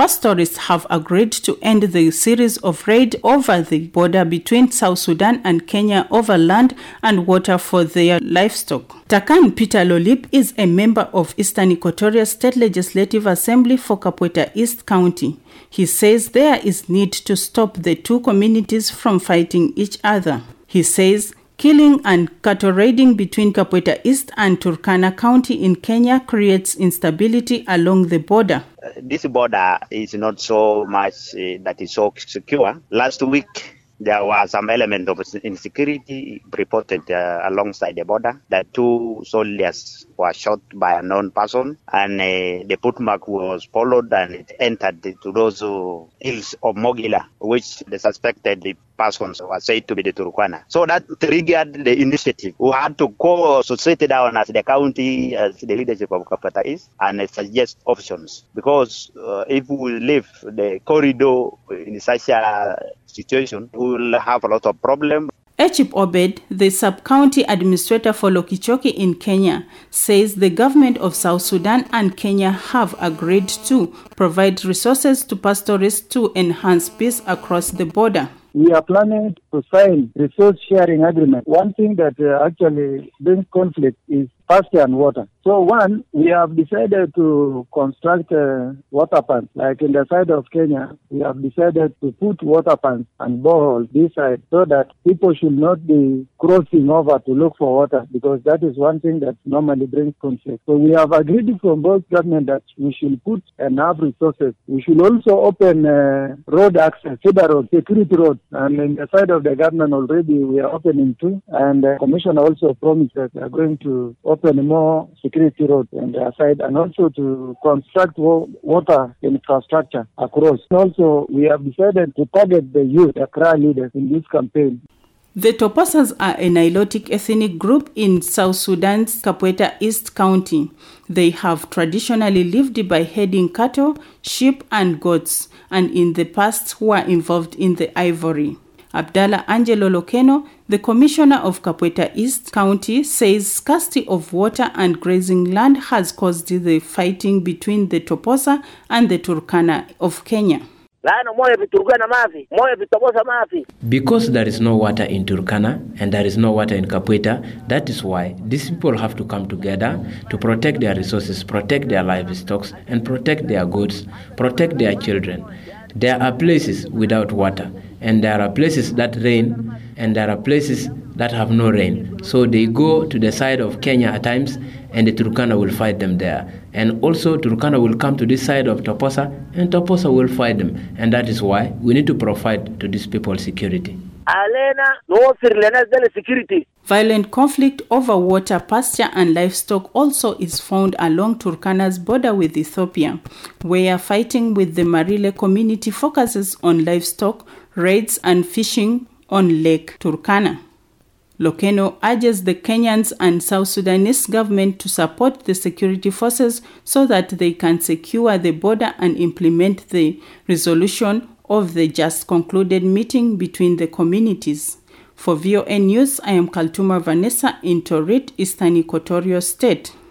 Pastorists have agreed to end the series of raids over the border between South Sudan and Kenya over land and water for their livestock. Takan Peter Lolip is a member of Eastern Equatoria State Legislative Assembly for Kapweta East County. He says there is need to stop the two communities from fighting each other. He says killing and cattle raiding between Kapweta East and Turkana County in Kenya creates instability along the border. This border is not so much that is so secure. Last week, there was some element of insecurity reported alongside the border that 2 soldiers were shot by a known person, and the footmark was followed and it entered to those hills of Mogila, which the suspected persons were said to be the Turkana. So that triggered the initiative. We had to sit down as the county, as the leadership of Kapweta East, and suggest options. Because if we leave the corridor in such a situation, we will have a lot of problems. Echip Obed, the sub-county administrator for Lokichoki in Kenya, says the government of South Sudan and Kenya have agreed to provide resources to pastorists to enhance peace across the border. We are planning to sign resource sharing agreement. One thing that actually brings conflict is pasture and water. So one, we have decided to construct water pumps. Like in the side of Kenya, we have decided to put water pumps and boreholes this side so that people should not be crossing over to look for water, because that is one thing that normally brings conflict. So we have agreed from both government that we should put enough resources. We should also open road access, feeder road, security road. And in the side of the government already we are opening 2. And the commissioner also promised that we are going to open more security roads on their side, and also to construct water infrastructure across. Also, we have decided to target the youth, the Kra leaders in this campaign. The Toposas are a Nilotic ethnic group in South Sudan's Kapweta East County. They have traditionally lived by herding cattle, sheep and goats, and in the past were involved in the ivory. Abdallah Angelo Lokeno, the commissioner of Kapweta East County, says scarcity of water and grazing land has caused the fighting between the Toposa and the Turkana of Kenya. Because there is no water in Turkana and there is no water in Kapweta, that is why these people have to come together to protect their resources, protect their livestock, and protect their goods, protect their children. There are places without water, and there are places that rain, and there are places that have no rain. So they go to the side of Kenya at times, and the Turkana will fight them there. And also Turkana will come to this side of Toposa, and Toposa will fight them. And that is why we need to provide to these people security. Violent conflict over water, pasture and livestock also is found along Turkana's border with Ethiopia, where fighting with the Marile community focuses on livestock, raids and fishing on Lake Turkana. Lokeno urges the Kenyans and South Sudanese government to support the security forces so that they can secure the border and implement the resolution of the just concluded meeting between the communities. For VOA News, I am Kaltuma Vanessa in Torit, Eastern Equatoria State.